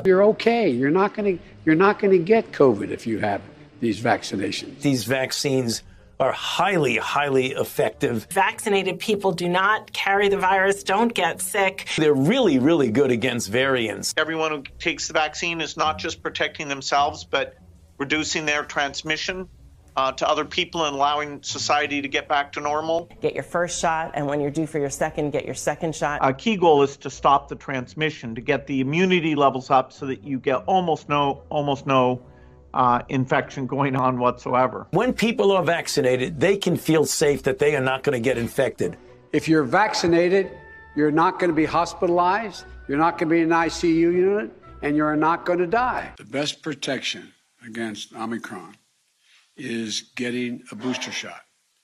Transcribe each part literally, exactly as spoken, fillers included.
You're okay. You're not going to you're not going to get COVID if you have these vaccinations. These vaccines are highly, highly effective. Vaccinated people do not carry the virus, don't get sick. They're really, really good against variants. Everyone who takes the vaccine is not just protecting themselves, but reducing their transmission uh, to other people and allowing society to get back to normal. Get your first shot, and when you're due for your second, get your second shot. Our key goal is to stop the transmission, to get the immunity levels up so that you get almost no, almost no uh, infection going on whatsoever. When people are vaccinated, they can feel safe that they are not going to get infected. If you're vaccinated, you're not going to be hospitalized, you're not going to be in an I C U unit, and you're not going to die. The best protection against Omicron is getting a booster shot.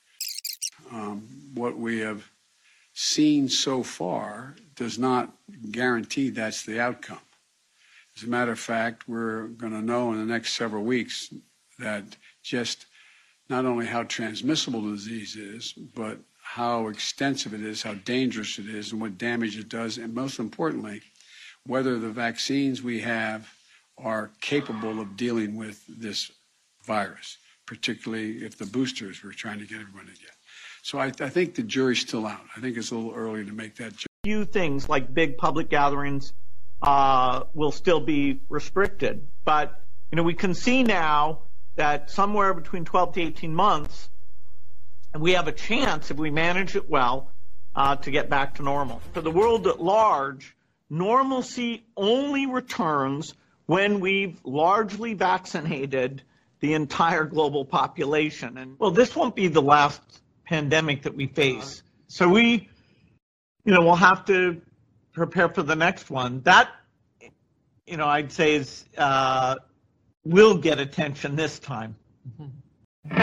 Um, what we have seen so far does not guarantee that's the outcome. As a matter of fact, we're going to know in the next several weeks that just not only how transmissible the disease is, but how extensive it is, how dangerous it is, and what damage it does, and most importantly, whether the vaccines we have are capable of dealing with this virus, particularly if the boosters we're trying to get everyone to get. So I, I think the jury's still out. I think it's a little early to make that judgment. Few things like big public gatherings uh, will still be restricted. But, you know, we can see now that somewhere between twelve to eighteen months, and we have a chance, if we manage it well, uh, to get back to normal. For the world at large, normalcy only returns when we've largely vaccinated the entire global population. And, well, this won't be the last pandemic that we face. So we, you know, we'll have to prepare for the next one. That, you know, I'd say is, uh, will get attention this time. I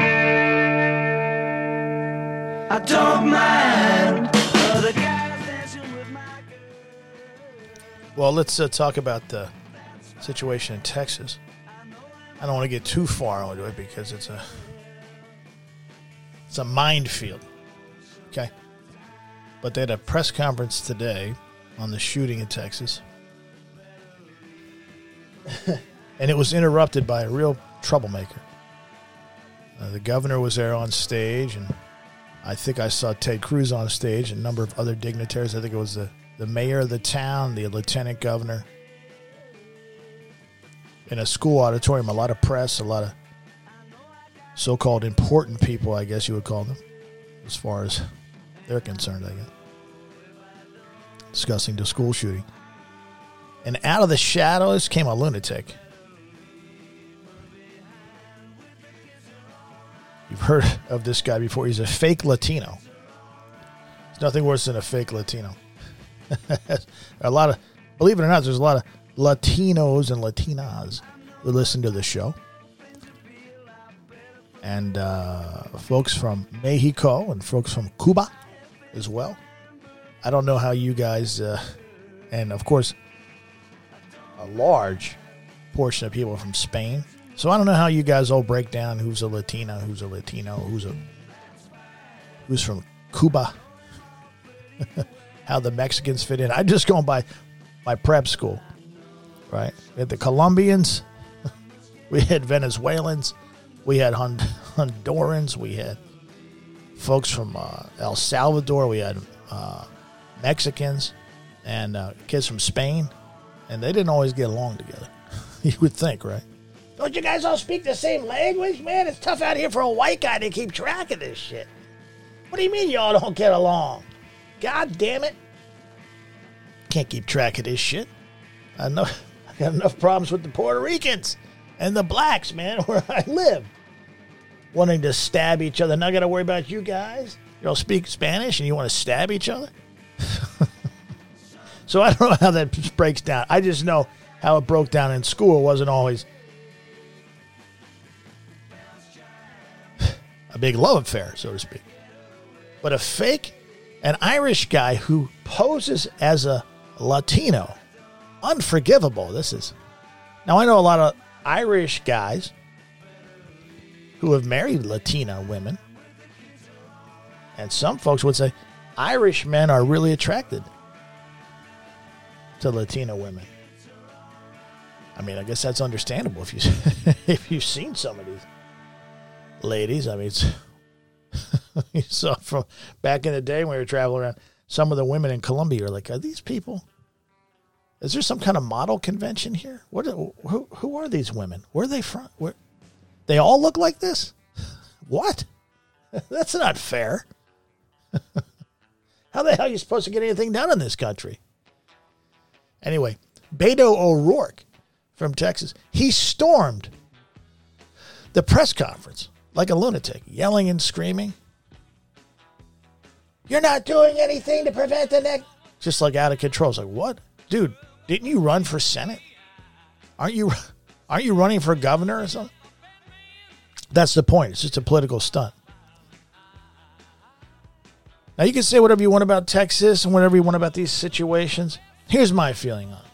don't mind other guys dancing with my girl. Well, let's uh, talk about the situation in Texas. I don't want to get too far into it because it's a it's a minefield. Okay. But they had a press conference today on the shooting in Texas. And it was interrupted by a real troublemaker. Uh, the governor was there on stage, and I think I saw Ted Cruz on stage and a number of other dignitaries. I think it was the, the mayor of the town, the lieutenant governor. In a school auditorium, a lot of press, a lot of so-called important people, I guess you would call them, as far as they're concerned, I guess, discussing the school shooting. And out of the shadows came a lunatic. You've heard of this guy before. He's a fake Latino. There's nothing worse than a fake Latino. A lot of, believe it or not, there's a lot of Latinos and Latinas who listen to the show. And uh, folks from Mexico and folks from Cuba as well. I don't know how you guys, uh, and of course, a large portion of people from Spain. So I don't know how you guys all break down who's a Latina, who's a Latino, who's a who's from Cuba, how the Mexicans fit in. I'm just going by my prep school, right? We had the Colombians, we had Venezuelans, we had Hond- Hondurans, we had folks from uh, El Salvador, we had uh, Mexicans, and uh, kids from Spain, and they didn't always get along together. You would think, right? Don't you guys all speak the same language, man? It's tough out here for a white guy to keep track of this shit. What do you mean y'all don't get along? God damn it. Can't keep track of this shit. I know I got enough problems with the Puerto Ricans and the blacks, man, where I live. Wanting to stab each other. Not got to worry about you guys. You all speak Spanish and you want to stab each other? So I don't know how that breaks down. I just know how it broke down in school. It wasn't always a big love affair, so to speak. But a fake, an Irish guy who poses as a Latino, unforgivable. This is. Now, I know a lot of Irish guys who have married Latina women. And some folks would say Irish men are really attracted to Latina women. I mean, I guess that's understandable if you if you've seen some of these ladies. I mean, it's you saw from back in the day when we were traveling around. Some of the women in Colombia are like, are these people? Is there some kind of model convention here? What? Who? Who are these women? Where are they from? Where? They all look like this? What? That's not fair. How the hell are you supposed to get anything done in this country? Anyway, Beto O'Rourke from Texas, he stormed the press conference like a lunatic, yelling and screaming. You're not doing anything to prevent the next. Just like out of control. It's like, what? Dude, didn't you run for Senate? Aren't you, aren't you running for governor or something? That's the point. It's just a political stunt. Now, you can say whatever you want about Texas and whatever you want about these situations. Here's my feeling on it.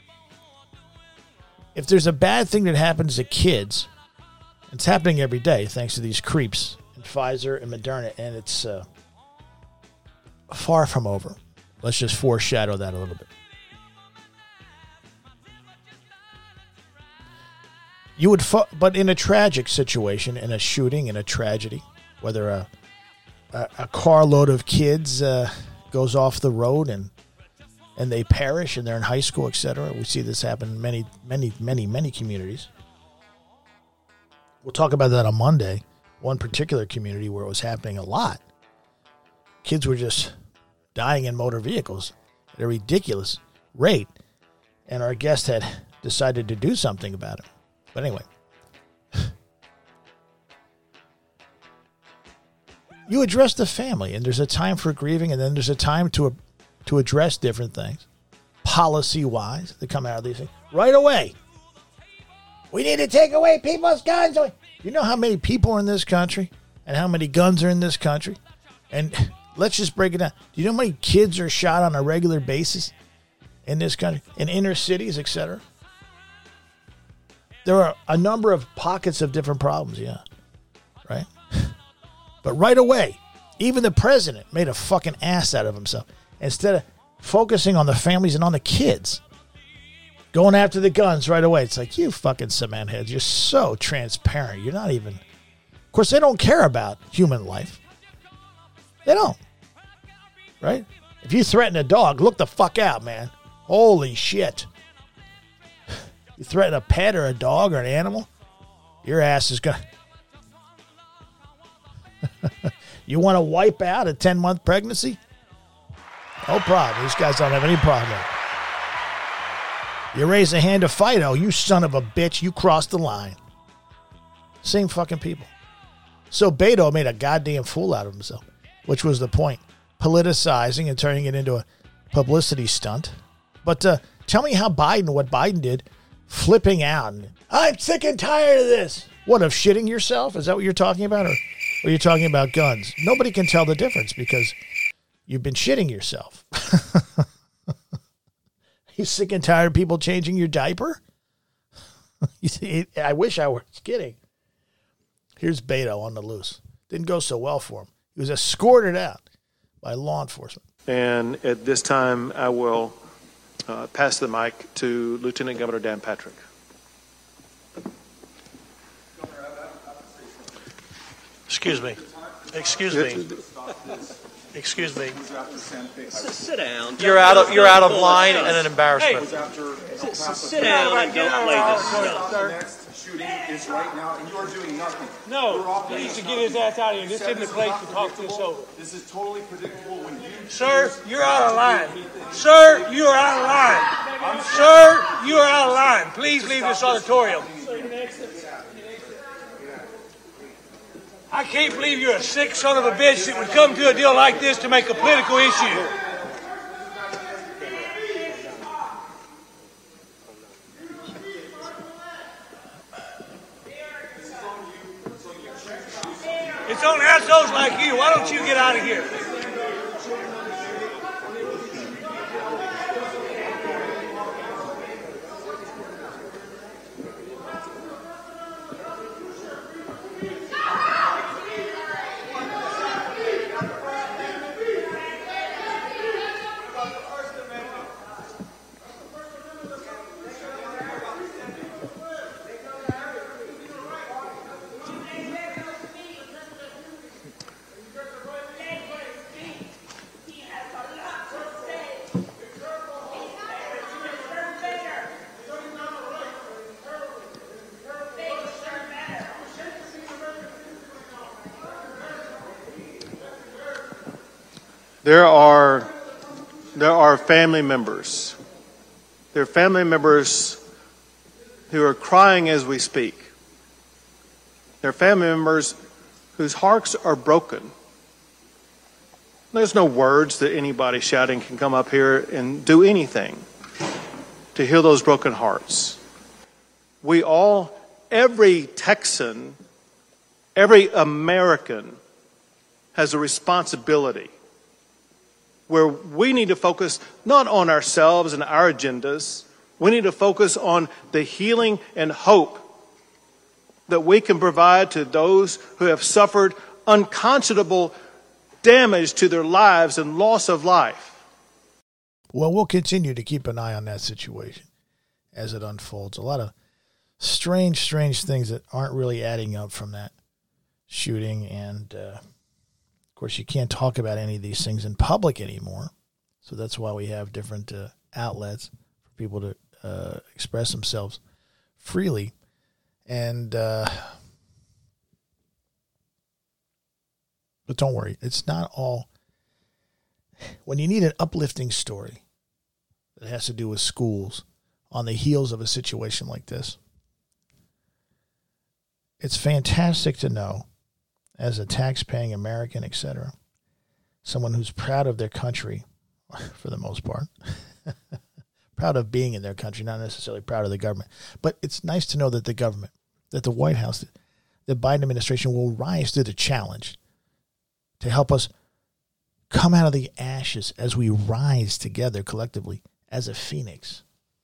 If there's a bad thing that happens to kids, it's happening every day thanks to these creeps in Pfizer and Moderna, and it's uh, far from over. Let's just foreshadow that a little bit. You would, fu- but in a tragic situation, in a shooting, in a tragedy, whether a a, a carload of kids uh, goes off the road and and they perish and they're in high school, et cetera. We see this happen in many, many, many, many communities. We'll talk about that on Monday. One particular community where it was happening a lot. Kids were just dying in motor vehicles at a ridiculous rate, and our guest had decided to do something about it. But anyway, you address the family, and there's a time for grieving, and then there's a time to to address different things, policy-wise, that come out of these things. Right away, we need to take away people's guns. You know how many people are in this country and how many guns are in this country? And let's just break it down. Do you know how many kids are shot on a regular basis in this country, in inner cities, et cetera? There are a number of pockets of different problems, yeah, right? But right away, even the president made a fucking ass out of himself. Instead of focusing on the families and on the kids, going after the guns right away. It's like, you fucking cement heads, you're so transparent. You're not even... Of course, they don't care about human life. They don't. Right? If you threaten a dog, look the fuck out, man. Holy shit. You threaten a pet or a dog or an animal, your ass is going to... You want to wipe out a ten-month pregnancy? No problem. These guys don't have any problem. You raise a hand to fight, oh, you son of a bitch, you crossed the line. Same fucking people. So Beto made a goddamn fool out of himself, which was the point. Politicizing and turning it into a publicity stunt. But uh, tell me how Biden, what Biden did, flipping out. And, I'm sick and tired of this. What, of shitting yourself? Is that what you're talking about? Or, or are you talking about guns? Nobody can tell the difference because you've been shitting yourself. You sick and tired of people changing your diaper? You see, I wish I were kidding. Here's Beto on the loose. Didn't go so well for him. He was escorted out by law enforcement. And at this time, I will uh, pass the mic to Lieutenant Governor Dan Patrick. Excuse me. Excuse me. Excuse me. Sit down. You're out of you're out of line and an embarrassment. Hey, sit down and don't play this stuff. The next shooting is right now, and you are doing nothing. No, he needs to get his ass out of here. This isn't the place to talk this over. This is totally predictable. When you, sir, you're out of line. Sir, you are out of line. Sir, you are out of line. Please leave this auditorium. I can't believe you're a sick son of a bitch that would come to a deal like this to make a political issue. It's on assholes like you. Why don't you get out of here? There are, there are family members. There are family members who are crying as we speak. There are family members whose hearts are broken. There's no words that anybody shouting can come up here and do anything to heal those broken hearts. We all, every Texan, every American has a responsibility where we need to focus not on ourselves and our agendas. We need to focus on the healing and hope that we can provide to those who have suffered unconscionable damage to their lives and loss of life. Well, we'll continue to keep an eye on that situation as it unfolds. A lot of strange, strange things that aren't really adding up from that shooting. And, uh, of course, you can't talk about any of these things in public anymore. So that's why we have different uh, outlets for people to uh, express themselves freely. And, uh, but don't worry, it's not all. When you need an uplifting story that has to do with schools on the heels of a situation like this, it's fantastic to know, as a tax-paying American, et cetera, someone who's proud of their country, for the most part, proud of being in their country, not necessarily proud of the government. But it's nice to know that the government, that the White House, the Biden administration will rise to the challenge to help us come out of the ashes as we rise together collectively as a phoenix.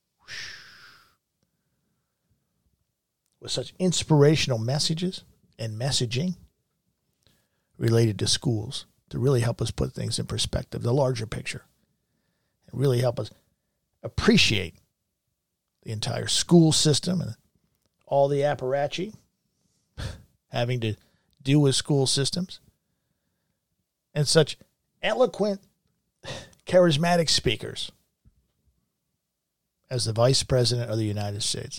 With such inspirational messages and messaging related to schools to really help us put things in perspective, the larger picture, and really help us appreciate the entire school system and all the apparatchik having to do with school systems, and such eloquent, charismatic speakers as the Vice President of the United States,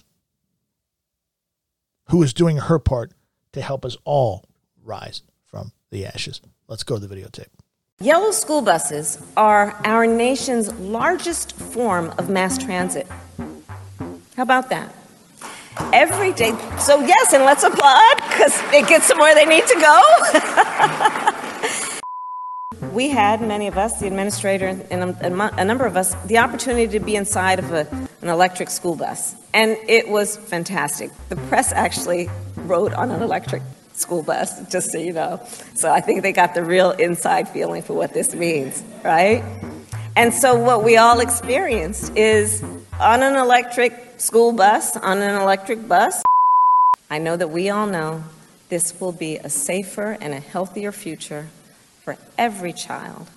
who is doing her part to help us all rise from the ashes. Let's go to the videotape. Yellow school buses are our nation's largest form of mass transit. How about that? Every day. So yes, and let's applaud because it gets them where they need to go. We had, many of us, the administrator and a, a number of us, the opportunity to be inside of a, an electric school bus. And it was fantastic. The press actually rode on an electric school bus, just so you know. So I think they got the real inside feeling for what this means, right? And so what we all experienced is on an electric school bus, on an electric bus, I know that we all know this will be a safer and a healthier future for every child.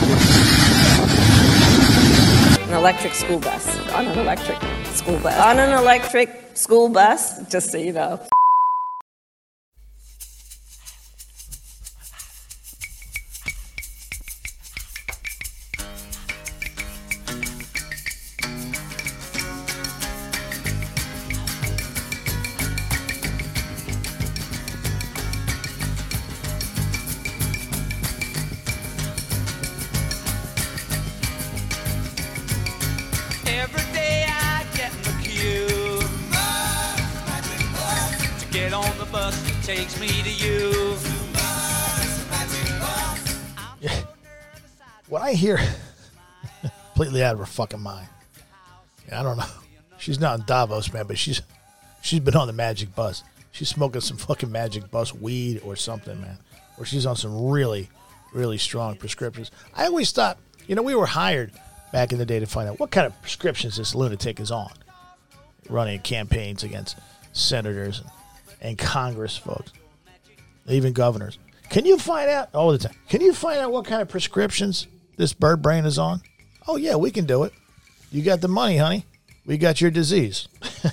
An electric school bus, on an electric school bus, on an electric school bus, just so you know. Takes me to you. Yeah. When I hear completely out of her fucking mind, I don't know. She's not in Davos, man, but she's she's been on the Magic Bus. She's smoking some fucking Magic Bus weed or something, man. Or she's on some really, really strong prescriptions. I always thought, you know, we were hired back in the day to find out what kind of prescriptions this lunatic is on, running campaigns against senators and and Congress folks, even governors. Can you find out all the time? Can you find out what kind of prescriptions this bird brain is on? Oh yeah, we can do it. You got the money, honey. We got your disease.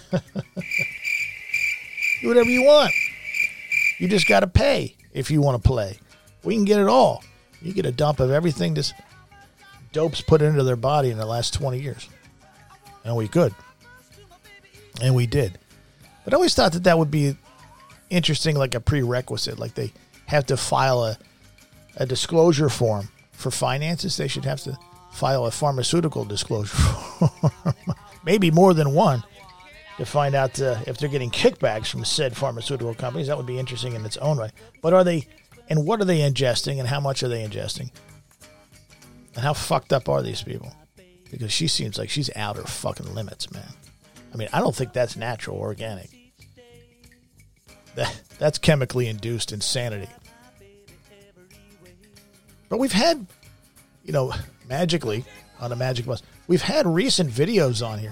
Do whatever you want. You just got to pay if you want to play. We can get it all. You get a dump of everything this dope's put into their body in the last twenty years. And we could. And we did. But I always thought that that would be interesting, like a prerequisite, like they have to file a, a disclosure form for finances, they should have to file a pharmaceutical disclosure form. Maybe more than one, to find out uh, if they're getting kickbacks from said pharmaceutical companies. That would be interesting in its own right. But are they, and what are they ingesting, and how much are they ingesting? And how fucked up are these people? Because she seems like she's out her fucking limits, man. I mean, I don't think that's natural, organic. That, that's chemically induced insanity. But we've had, you know, magically, on a magic bus, we've had recent videos on here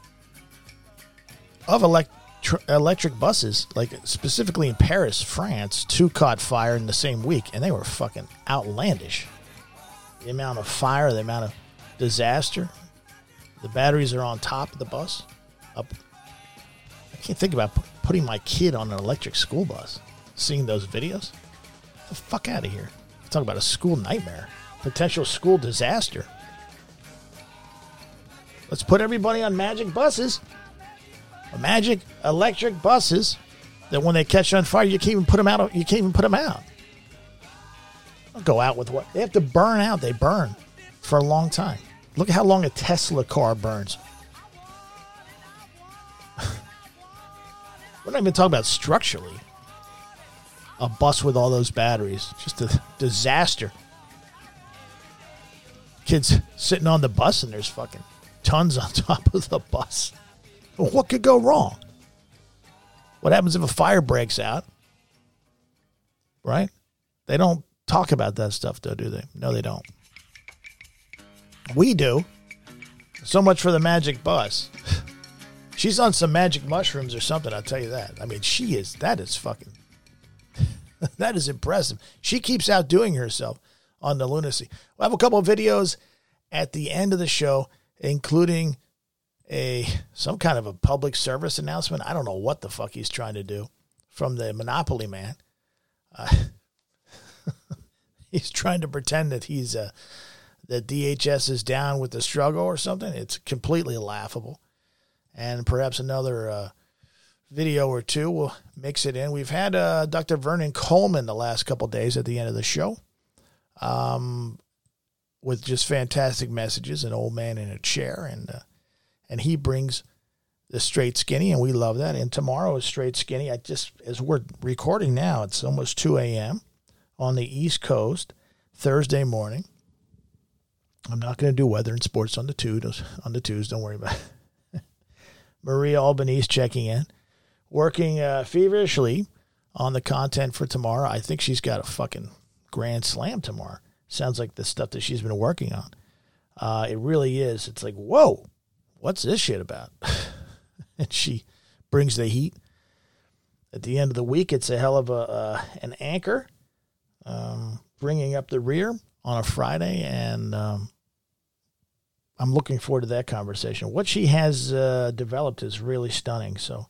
of electri- electric buses, like specifically in Paris, France. Two caught fire in the same week, and they were fucking outlandish. The amount of fire, the amount of disaster. The batteries are on top of the bus. Up. I can't think about p- putting my kid on an electric school bus. Seeing those videos? Get the fuck out of here. Talk about a school nightmare. Potential school disaster. Let's put everybody on magic buses. Magic electric buses that when they catch on fire, you can't even put them out. You can't even put them out. Don't go out with what? They have to burn out. They burn for a long time. Look at how long a Tesla car burns. We're not even talking about structurally. A bus with all those batteries. Just a disaster. Kids sitting on the bus and there's fucking tons on top of the bus. What could go wrong? What happens if a fire breaks out? Right? They don't talk about that stuff, though, do they? No, they don't. We do. So much for the magic bus. She's on some magic mushrooms or something, I'll tell you that. I mean, she is, that is fucking, that is impressive. She keeps outdoing herself on the lunacy. We'll have a couple of videos at the end of the show, including a some kind of a public service announcement. I don't know what the fuck he's trying to do from the Monopoly man. Uh, he's trying to pretend that he's uh, that D H S is down with the struggle or something. It's completely laughable. And perhaps another uh, video or two will mix it in. We've had uh, Doctor Vernon Coleman the last couple days at the end of the show, um, with just fantastic messages. An old man in a chair, and uh, and he brings the Straight Skinny, and we love that. And tomorrow is Straight Skinny. I just, as we're recording now, it's almost two a.m. on the East Coast, Thursday morning. I'm not going to do weather and sports on the twos. On the twos, don't worry about it. Maria Albanese checking in, working uh, feverishly on the content for tomorrow. I think she's got a fucking grand slam tomorrow. Sounds like the stuff that she's been working on. Uh, it really is. It's like, whoa, what's this shit about? And she brings the heat. At the end of the week, it's a hell of a uh, an anchor, um, bringing up the rear on a Friday, and um, I'm looking forward to that conversation. What she has uh, developed is really stunning, so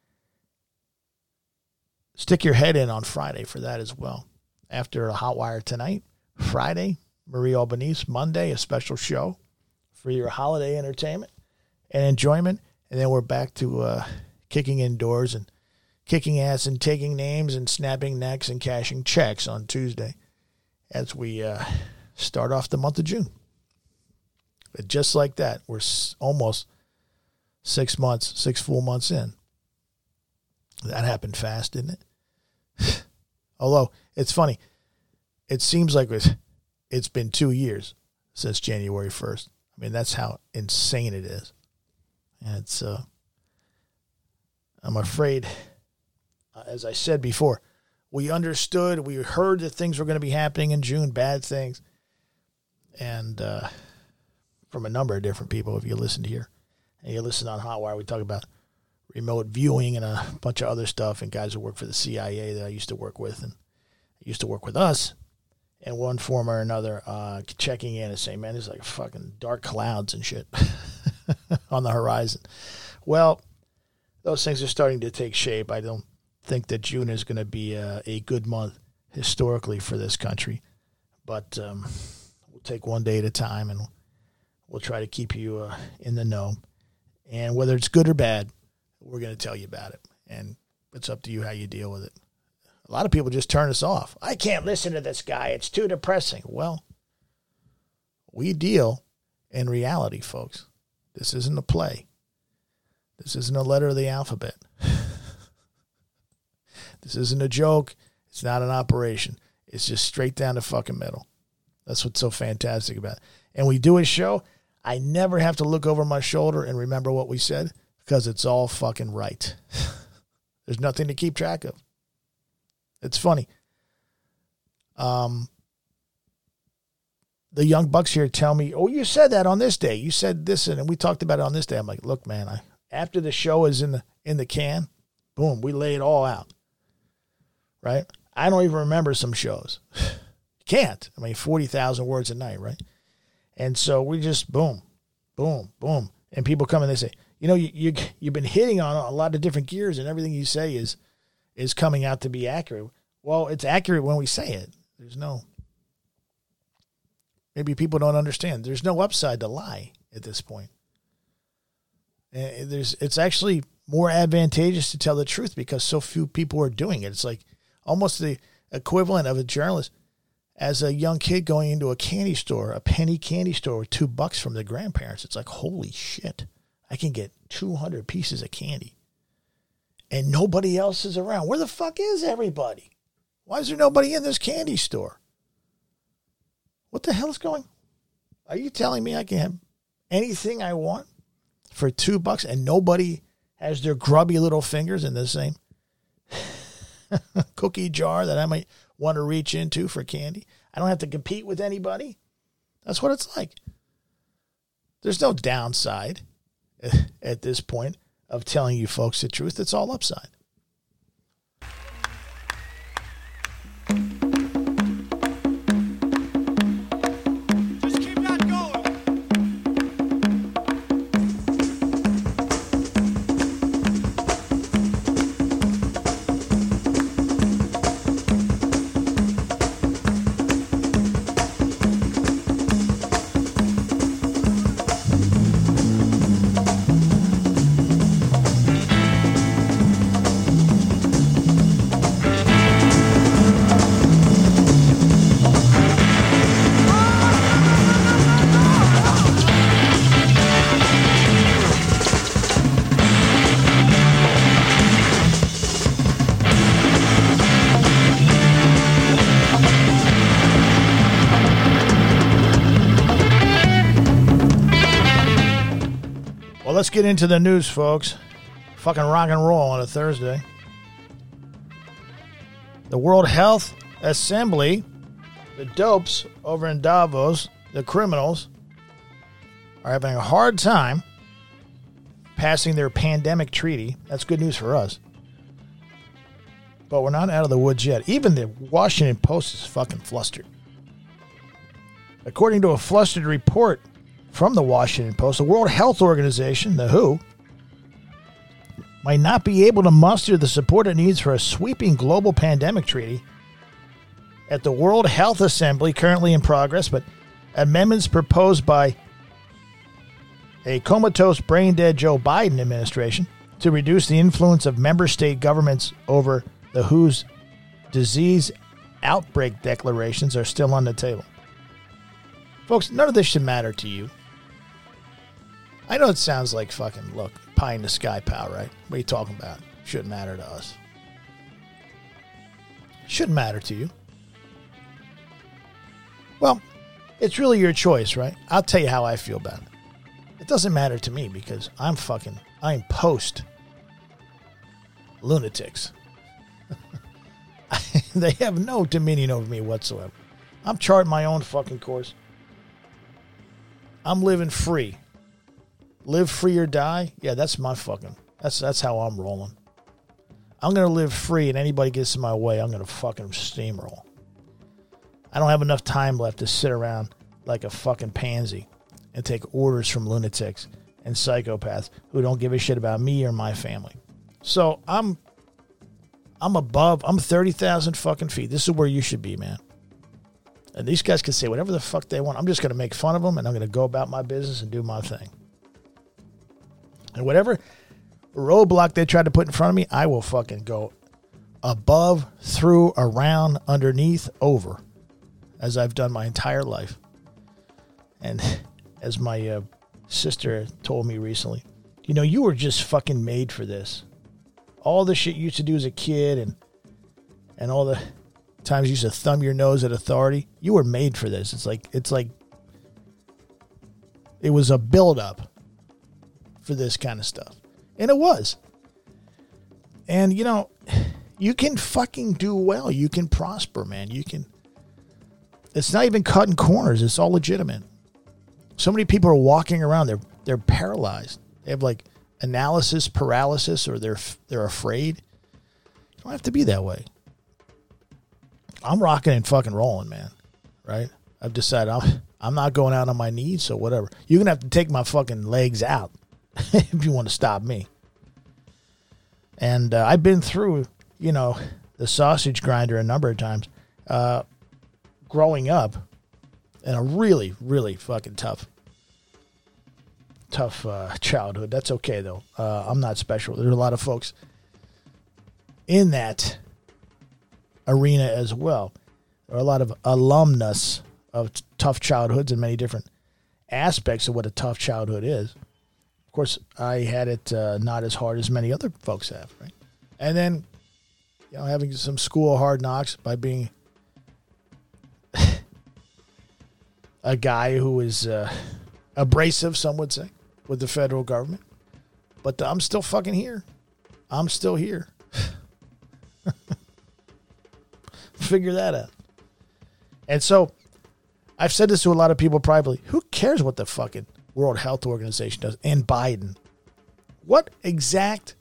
stick your head in on Friday for that as well. After a Hot Wire tonight, Friday, Marie Albanese, Monday, a special show for your holiday entertainment and enjoyment, and then we're back to uh, kicking indoors and kicking ass and taking names and snapping necks and cashing checks on Tuesday as we uh, start off the month of June. But just like that, we're almost six months, six full months in. That happened fast, didn't it? Although, it's funny. It seems like it's been two years since January first. I mean, that's how insane it is. And it's, uh, I'm afraid, as I said before, we understood, we heard that things were going to be happening in June, bad things. And, uh, from a number of different people, if you listen here and you listen on Hotwire, we talk about remote viewing and a bunch of other stuff, and guys who work for the C I A that I used to work with and used to work with us in one form or another, uh, checking in and saying, man, there's like fucking dark clouds and shit on the horizon. Well, those things are starting to take shape. I don't think that June is going to be a, a good month historically for this country, but um, we'll take one day at a time, and we'll try to keep you uh, in the know. And whether it's good or bad, we're going to tell you about it. And it's up to you how you deal with it. A lot of people just turn us off. I can't listen to this guy. It's too depressing. Well, We deal in reality, folks. This isn't a play. This isn't a letter of the alphabet. This isn't a joke. It's not an operation. It's just straight down the fucking middle. That's what's so fantastic about it. And we do a show, I never have to look over my shoulder and remember what we said because it's all fucking right. There's nothing to keep track of. It's funny. Um, the young bucks here tell me, oh, you said that on this day. You said this, and we talked about it on this day. I'm like, look, man, I, after the show is in the in the can, boom, we lay it all out. Right? I don't even remember some shows. You can't. I mean, forty thousand words a night, right? And so we just boom, boom, boom. And people come and they say, you know, you, you, you've been hitting on a lot of different gears and everything you say is is coming out to be accurate. Well, it's accurate when we say it. There's no, maybe people don't understand. There's no upside to lie at this point. And there's, it's actually more advantageous to tell the truth because so few people are doing it. It's like almost the equivalent of a journalist as a young kid going into a candy store, a penny candy store with two bucks from the grandparents. It's like, holy shit, I can get two hundred pieces of candy. And nobody else is around. Where the fuck is everybody? Why is there nobody in this candy store? What the hell is going on? Are you telling me I can have anything I want for two bucks and nobody has their grubby little fingers in the same cookie jar that I might want to reach into for candy? I don't have to compete with anybody. That's what it's like. There's no downside at this point of telling you folks the truth. It's all upside. Let's get into the news, folks. Fucking rock and roll on a Thursday. The World Health Assembly, the dopes over in Davos, the criminals, are having a hard time passing their pandemic treaty. That's good news for us. But we're not out of the woods yet. Even the Washington Post is fucking flustered. According to a flustered report from the Washington Post, the World Health Organization, the W H O, might not be able to muster the support it needs for a sweeping global pandemic treaty at the World Health Assembly, currently in progress, but amendments proposed by a comatose, brain-dead Joe Biden administration to reduce the influence of member state governments over the W H O's disease outbreak declarations are still on the table. Folks, none of this should matter to you. I know it sounds like fucking, look, pie in the sky, pal, right? What are you talking about? Shouldn't matter to us. Shouldn't matter to you. Well, it's really your choice, right? I'll tell you how I feel about it. It doesn't matter to me because I'm fucking, I'm post lunatics. They have no dominion over me whatsoever. I'm charting my own fucking course. I'm living free. Live free or die? Yeah, that's my fucking, that's that's how I'm rolling. I'm going to live free, and anybody gets in my way, I'm going to fucking steamroll. I don't have enough time left to sit around like a fucking pansy and take orders from lunatics and psychopaths who don't give a shit about me or my family. So I'm, I'm above, I'm thirty thousand fucking feet. This is where you should be, man. And these guys can say whatever the fuck they want. I'm just going to make fun of them, and I'm going to go about my business and do my thing. And whatever roadblock they try to put in front of me, I will fucking go above, through, around, underneath, over, as I've done my entire life. And as my uh, sister told me recently, you know, you were just fucking made for this. All the shit you used to do as a kid and and all the times you used to thumb your nose at authority, you were made for this. It's like it's like it was a build-up for this kind of stuff. And it was. And, you know, you can fucking do well. You can prosper, man. You can. It's not even cutting corners. It's all legitimate. So many people are walking around. They're they're paralyzed. They have like analysis paralysis, or they're they're afraid. You don't have to be that way. I'm rocking and fucking rolling, man. Right? I've decided I'm I'm not going out on my knees, so whatever. You're gonna have to take my fucking legs out if you want to stop me. And uh, I've been through, you know, the sausage grinder a number of times. Uh, growing up in a really, really fucking tough, tough uh, childhood. That's okay, though. Uh, I'm not special. There's a lot of folks in that arena as well. There are a lot of alumnus of t- tough childhoods and many different aspects of what a tough childhood is. Of course, I had it uh, not as hard as many other folks have, right? And then, you know, having some school hard knocks by being a guy who is uh, abrasive, some would say, with the federal government. But I'm still fucking here. I'm still here. Figure that out. And so, I've said this to a lot of people privately. Who cares what the fucking World Health Organization does, and Biden? What exact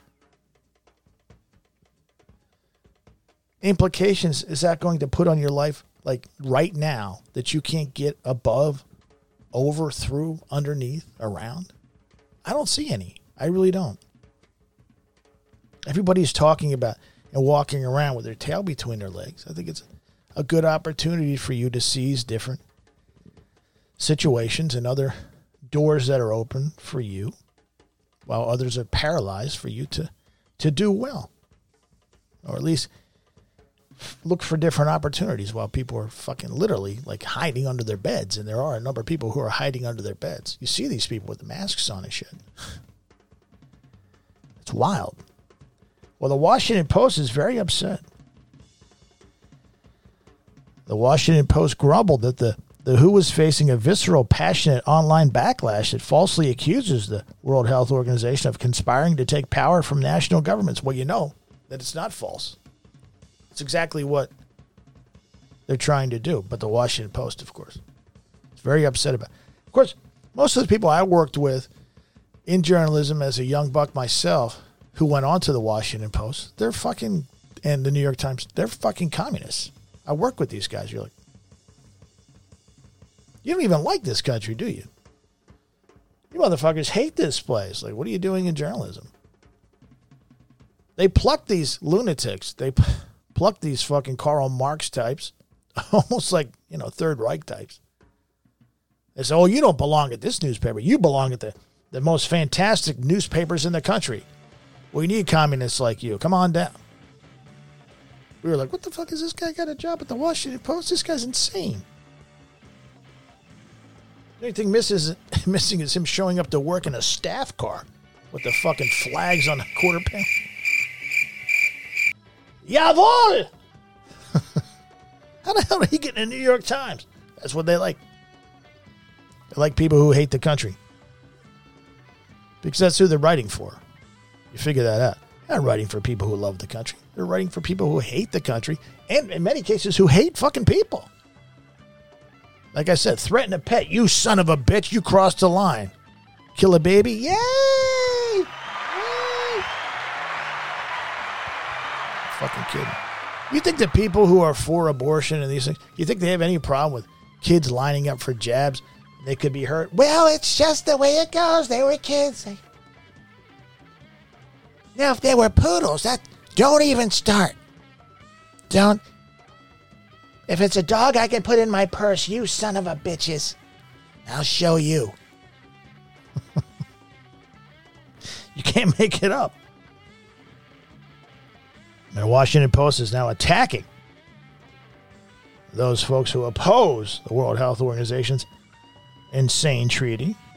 implications is that going to put on your life, like right now, that you can't get above, over, through, underneath, around? I don't see any. I really don't. Everybody's talking about and walking around with their tail between their legs. I think it's a good opportunity for you to seize different situations and other doors that are open for you, while others are paralyzed, for you to, to do well. Or at least look for different opportunities while people are fucking literally like hiding under their beds. And there are a number of people who are hiding under their beds. You see these people with the masks on and shit. It's wild. Well, the Washington Post is very upset. The Washington Post grumbled that the The W H O is facing a visceral, passionate online backlash that falsely accuses the World Health Organization of conspiring to take power from national governments. Well, you know that it's not false. It's exactly what they're trying to do. But the Washington Post, of course, is very upset about it. Of course, most of the people I worked with in journalism as a young buck myself who went on to the Washington Post, they're fucking, and the New York Times, they're fucking communists. I work with these guys. You're like, you don't even like this country, do you? You motherfuckers hate this place. Like, what are you doing in journalism? They pluck these lunatics. They pluck these fucking Karl Marx types, almost like, you know, Third Reich types. They say, oh, you don't belong at this newspaper. You belong at the, the most fantastic newspapers in the country. We need communists like you. Come on down. We were like, what the fuck is this guy got a job at the Washington Post? This guy's insane. The only thing misses, missing is him showing up to work in a staff car with the fucking flags on the quarter panel. Jawohl! How the hell did he get in the New York Times? That's what they like. They like people who hate the country. Because that's who they're writing for. You figure that out. They're not writing for people who love the country. They're writing for people who hate the country, and in many cases who hate fucking people. Like I said, threaten a pet. You son of a bitch, you crossed the line. Kill a baby? Yay! Yay! Fucking kidding. You think the people who are for abortion and these things, you think they have any problem with kids lining up for jabs? They could be hurt. Well, it's just the way it goes. They were kids. Now, if they were poodles, that don't even start. Don't. If it's a dog I can put in my purse, you son of a bitches. I'll show you. You can't make it up. The Washington Post is now attacking those folks who oppose the World Health Organization's insane treaty.